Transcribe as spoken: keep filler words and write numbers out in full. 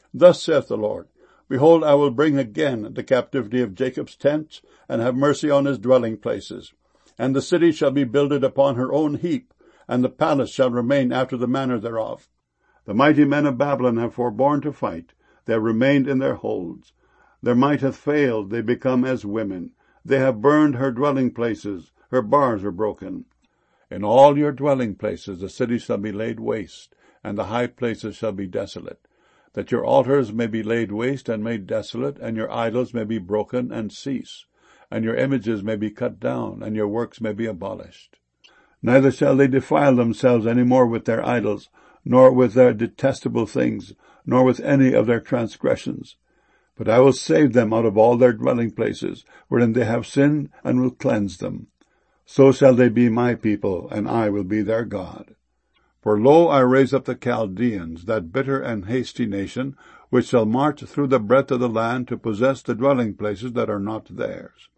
Thus saith the Lord, Behold, I will bring again the captivity of Jacob's tents, and have mercy on his dwelling places. And the city shall be builded upon her own heap, and the palace shall remain after the manner thereof. The mighty men of Babylon have forborne to fight, they have remained in their holds. Their might hath failed, they become as women. They have burned her dwelling places, her bars are broken. In all your dwelling places the city shall be laid waste, and the high places shall be desolate, that your altars may be laid waste and made desolate, and your idols may be broken and cease, and your images may be cut down, and your works may be abolished. Neither shall they defile themselves any more with their idols, nor with their detestable things, nor with any of their transgressions. But I will save them out of all their dwelling places, wherein they have sinned, and will cleanse them. So shall they be my people, and I will be their God. For lo, I raise up the Chaldeans, that bitter and hasty nation, which shall march through the breadth of the land to possess the dwelling places that are not theirs.